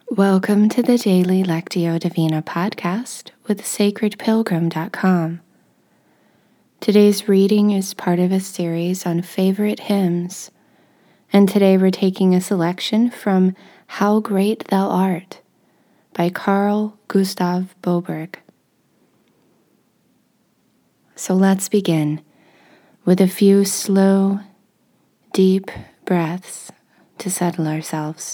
Welcome to the Daily Lectio Divina podcast with sacredpilgrim.com. Today's reading is part of a series on favorite hymns, and today we're taking a selection from How Great Thou Art by Carl Gustav Boberg. So let's begin with a few slow, deep breaths to settle ourselves.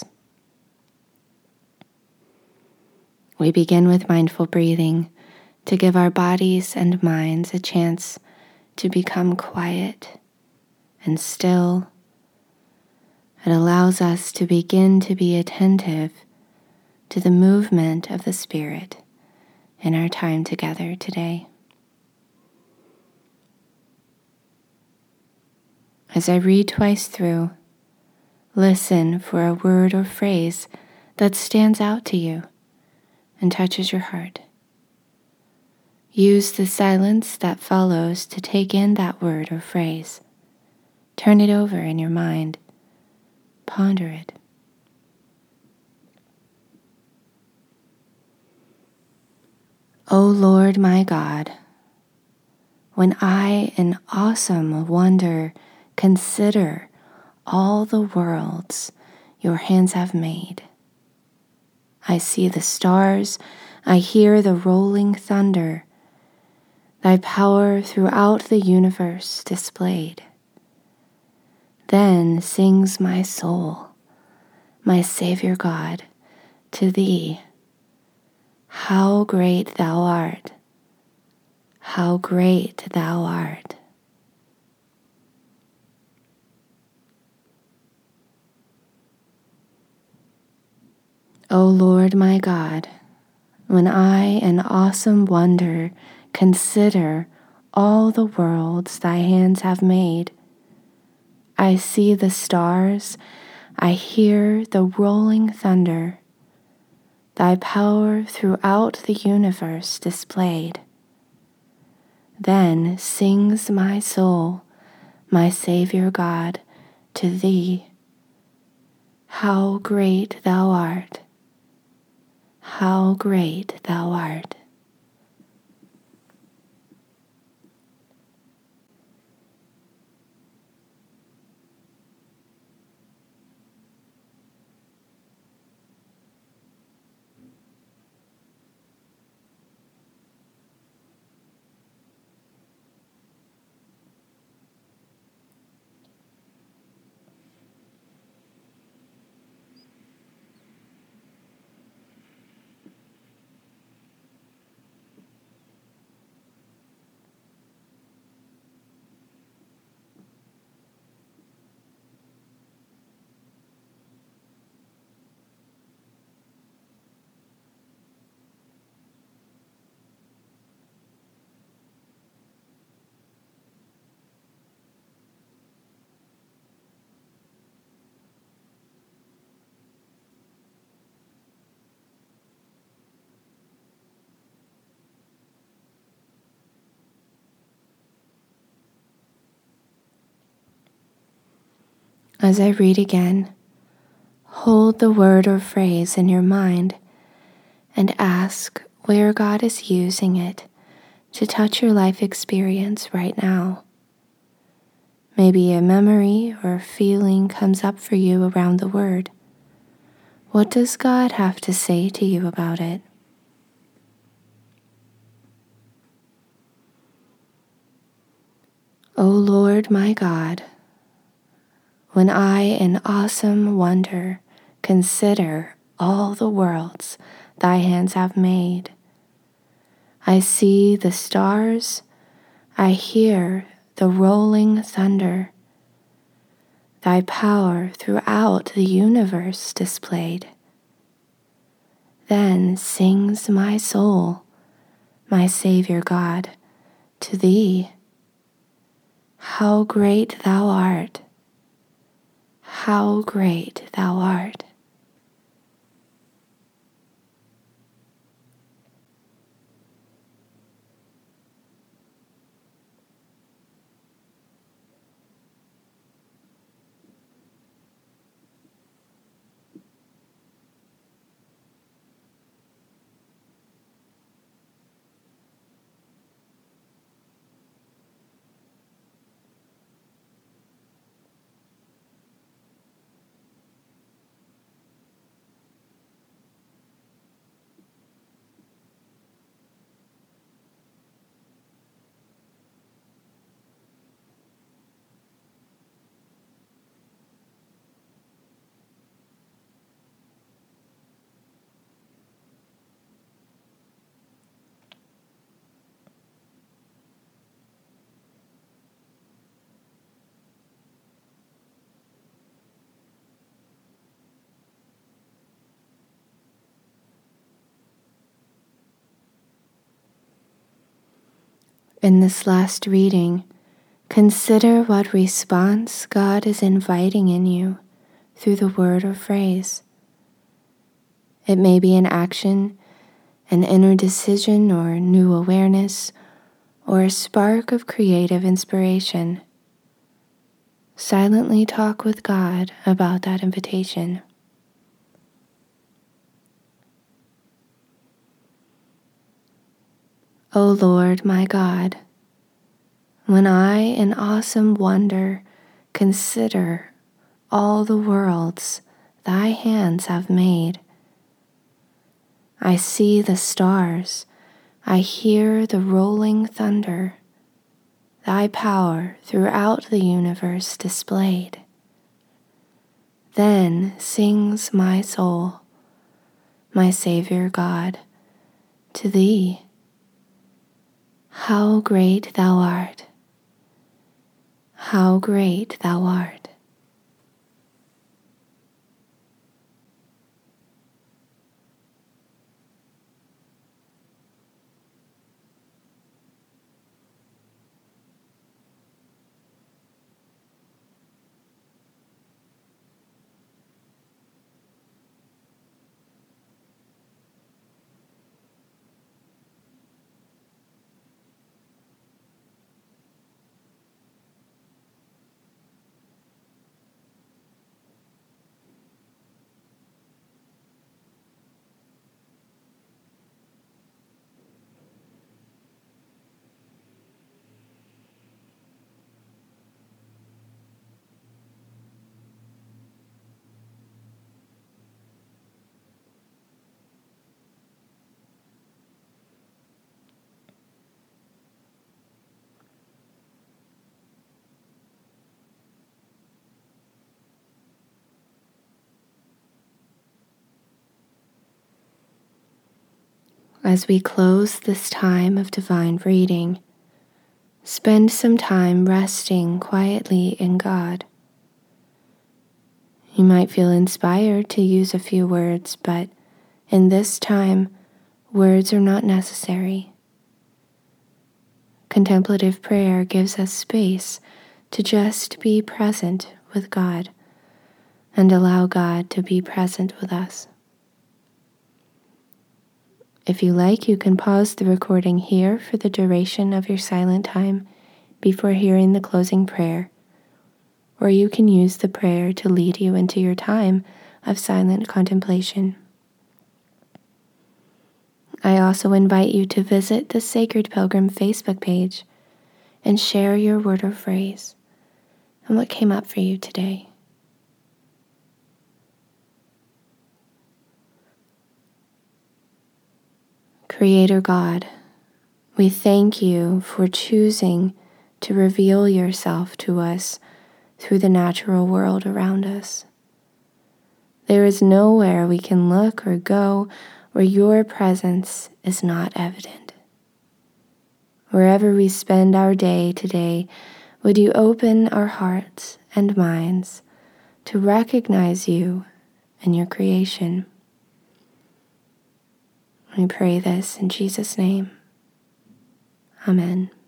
We begin with mindful breathing to give our bodies and minds a chance to become quiet and still. It allows us to begin to be attentive to the movement of the Spirit in our time together today. As I read twice through, listen for a word or phrase that stands out to you and touches your heart. Use the silence that follows to take in that word or phrase. Turn it over in your mind. Ponder it. O Lord my God, when I in awesome wonder consider all the worlds your hands have made, I see the stars, I hear the rolling thunder, thy power throughout the universe displayed. Then sings my soul, my Savior God, to thee, how great thou art, how great thou art. O Lord my God, when I in awesome wonder consider all the worlds thy hands have made, I see the stars, I hear the rolling thunder, thy power throughout the universe displayed. Then sings my soul, my Savior God, to thee, how great thou art, how great thou art. As I read again, hold the word or phrase in your mind and ask where God is using it to touch your life experience right now. Maybe a memory or feeling comes up for you around the word. What does God have to say to you about it? O Lord my God, when I in awesome wonder consider all the worlds thy hands have made, I see the stars, I hear the rolling thunder, thy power throughout the universe displayed. Then sings my soul, my Savior God, to thee, how great thou art, how great thou art. In this last reading, consider what response God is inviting in you through the word or phrase. It may be an action, an inner decision or new awareness, or a spark of creative inspiration. Silently talk with God about that invitation. O Lord my God, when I in awesome wonder consider all the worlds thy hands have made, I see the stars, I hear the rolling thunder, thy power throughout the universe displayed. Then sings my soul, my Savior God, to thee, how great thou art, how great thou art. As we close this time of divine reading, spend some time resting quietly in God. You might feel inspired to use a few words, but in this time, words are not necessary. Contemplative prayer gives us space to just be present with God and allow God to be present with us. If you like, you can pause the recording here for the duration of your silent time before hearing the closing prayer, or you can use the prayer to lead you into your time of silent contemplation. I also invite you to visit the Sacred Pilgrim Facebook page and share your word or phrase and what came up for you today. Creator God, we thank you for choosing to reveal yourself to us through the natural world around us. There is nowhere we can look or go where your presence is not evident. Wherever we spend our day today, would you open our hearts and minds to recognize you and your creation? We pray this in Jesus' name. Amen.